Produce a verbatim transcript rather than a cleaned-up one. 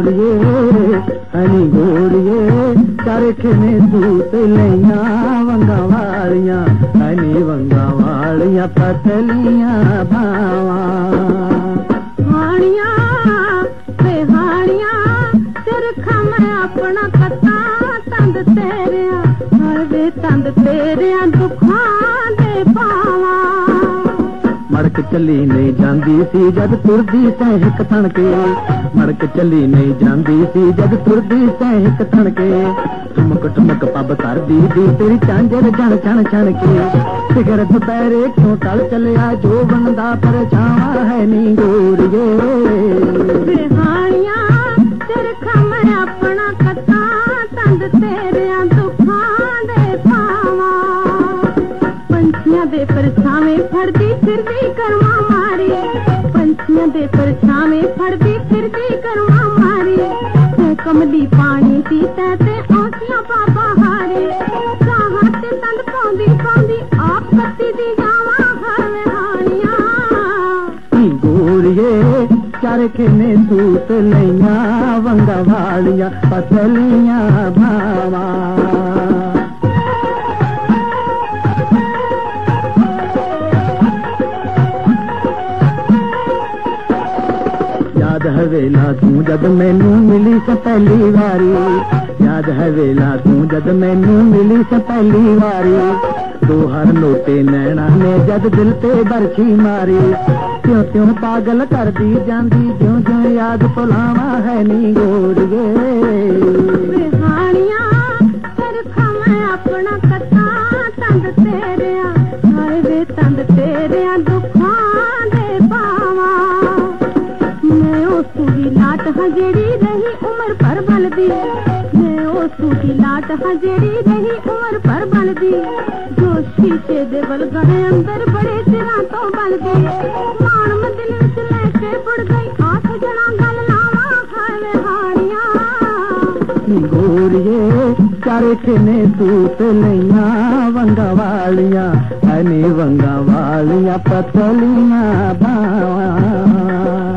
गोरिए हनी गोरिए चरखे में सूत लिया वंगा वालियां हनी वंगा वालियां पतलियां भावा हानियां ते हानियां चरखा मैं अपना कता तंद तेरिया हर वे तंद तेरिया दुखां दे पावा मड़क चली नहीं जांदी सी जद तुरदी सै हिक थण के मड़क चली नहीं जांदी सी जद तुरदी सै हिक थण के ठुमक ठुमक पब कर दी दी तेरी झांझर जण छण छण के सिगर दुपहरे क्यों टल चलिया जो बनदा पर छावा है नी गोरिए हानियां चरखा मैं अपना कता तंद तेरिया दुखां दे पावा पंछियां दे परछावें फड़दी फिरदी करवा मारी पंछियां दे परछावें फड़दी फिरदी करवा मारी ते कमली पानी पीते ते औसियां पापा हारे साहां ते तंद पाउंदी पाउंदी आप कत्ती दी जावा हवे हानियां गोरिए चरखे में सूत लिया वंगा वालियां पतलियां भावा याद है वेला तू जद मैनू मिली से पहली वारी याद है वेला तू जद मैनू मिली से पहली वारी दो हर लोटे नैना ने जद दिल ते बरछी मारी त्यों त्यों पागल कर दी जांदी ज्यों ज्यों याद भुलावा है नी गोरिए हानियां चरखा मैं अपना कता तंद तेरिया हाय वे तंद तेरिया दुखां दे पावा मैं ओ सूही लाट हां जेड़ी रही उमर पर बलदी मैं ओ सूही लाट हां जेड़ी रही उमर पर बलदी जो शीशे दे बलगने अंदर बड़े चिरां तो बलदी मान मंदिर विच लेके बुड़ गई आठ जना गल लावा हाय हानियां गोरिए चरखे ने सूत लिया वंगा वालियां हनी वंगा वालियां पतलियां भावा